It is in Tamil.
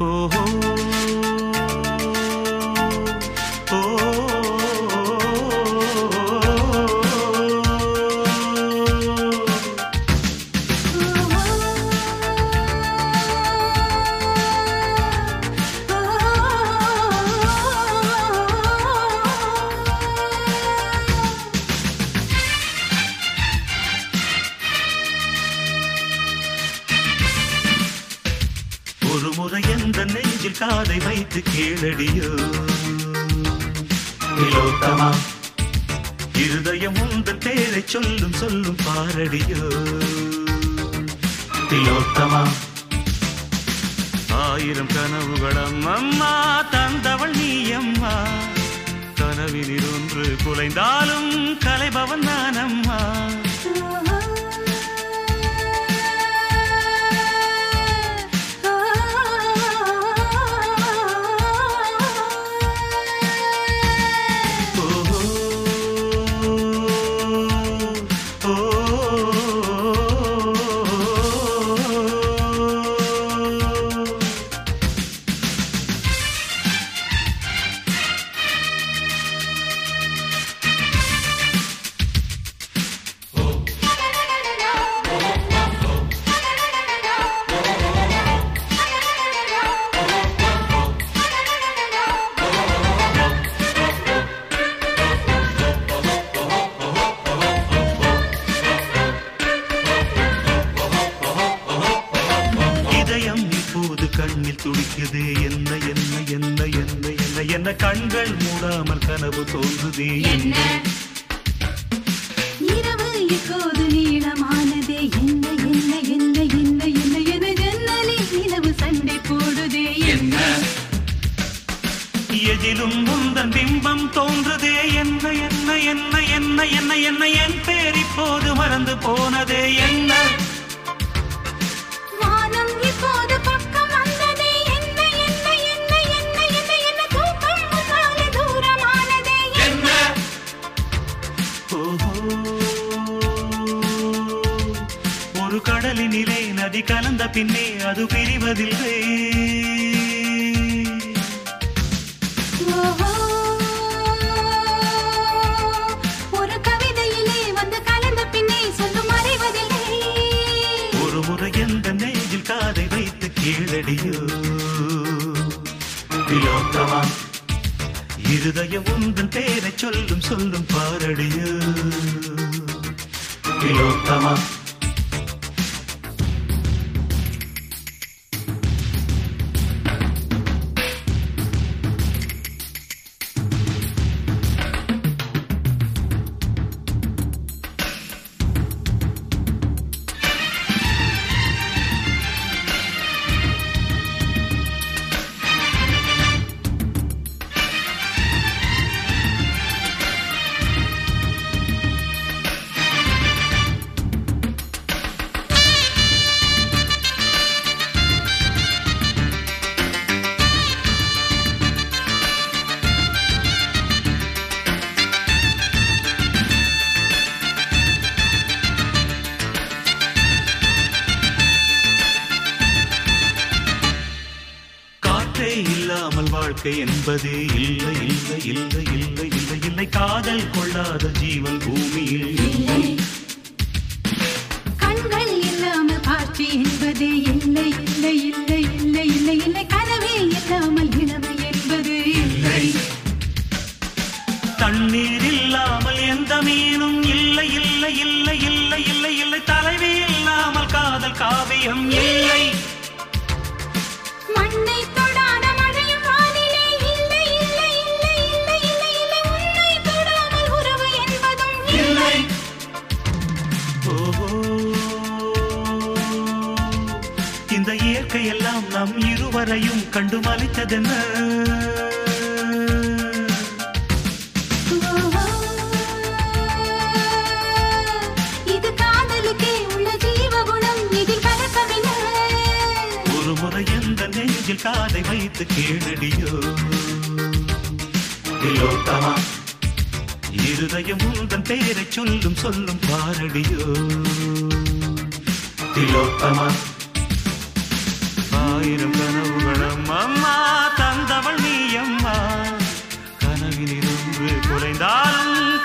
ஓஹோ ஒரு முறை எந்த நெஞ்சில் காதை வைத்து கேளடியோ திலோத்தமா, இருதயம் உந்தன் பேரை சொல்லும் சொல்லும் பாரடியோ திலோத்தமா. ஆயிரம் கனவுகளம் அம்மா தந்தவள் நீ அம்மா, கனவினில் ஒன்று குலைந்தாலும் கலைபவன் நான் அம்மா. கண்ணில் துடிக்குதே என்ன என்ன என்ன என்ன என்ன என்ன, கண்கள் மூடாமல் கனவு தோன்றுதே என்ன, இரவு இப்போது நீளமானதே என்ன என்ன என்ன என்ன என்ன என ஜன்னலில் நிலவு சண்டை போடுதே என்ன, எதிலும் முந்தன் பிம்பம் தோன்றுதே என்ன என்ன என்ன என்ன என்ன என்ன, என் பேர் இப்போது மறந்து போனதே என்ன, வானம் இப்போது பக்கம் வந்ததே என்ன என்ன என்ன என்ன என்ன என்ன, தூக்கம் முன்னாலே தூரமானதே என்ன. ஓஹோ, ஒரு கடலினிலே நதி கலந்த பின்னே அது பிரிவதில்லை. ஒரு கவிதையிலே வந்து கலந்த பின்னே சொல்லும் மறைவதில்லை. ஒரு முறை எந்த நெஞ்சில் காதை வைத்து கேளடியோ திலோத்தமா, இருதயம் உந்தன் பேரை சொல்லும் சொல்லும் பாரடியோ திலோத்தமா. இல்லாமல் வாழ்க்கை என்பதே இல்லை இல்லை இல்லை இல்லை இல்லை இல்லை, காதல் கொள்ளாத ஜீவன் பூமியில் இல்லை, கண்கள் இல்லாமல் காட்சி என்பதே இல்லை இல்லை இல்லை இல்லை இல்லை இல்லை, கனவே இல்லாமல் இளமை என்பது இல்லை, தண்ணீர் இல்லாமல் எந்த மீனும் இல்லை இல்லை இல்லை இல்லை இல்லை இல்லை, தலைவி இல்லாமல் காதல் காவியம் இல்லை, மண்ணை தொடாத மழையும் வானிலே இல்லை இல்லை இல்லை இல்லை இல்லை இல்லை, உன்னை தொடாமல் உறவு என்பதும் இல்லை. ஓஹோ, இந்த இயற்கை எல்லாம் நம் இருவரையும் கண்டு மலித்ததென்ன, இது காதலுக்கே உள்ள ஜீவகுணம், இதில் கலக்கவில்லை. ஒரு முறை எந்த நெஞ்சில் காதை வைத்து கேளடியோ திலோத்தமா, இருதயம் உந்தன் பேரை சொல்லும் சொல்லும் பாரடியோ திலோத்தமா. ஆயிரம் கனவுகளும் அம்மா தந்தவள் நீ அம்மா கனவினில் ஒன்று குறைந்தாலும்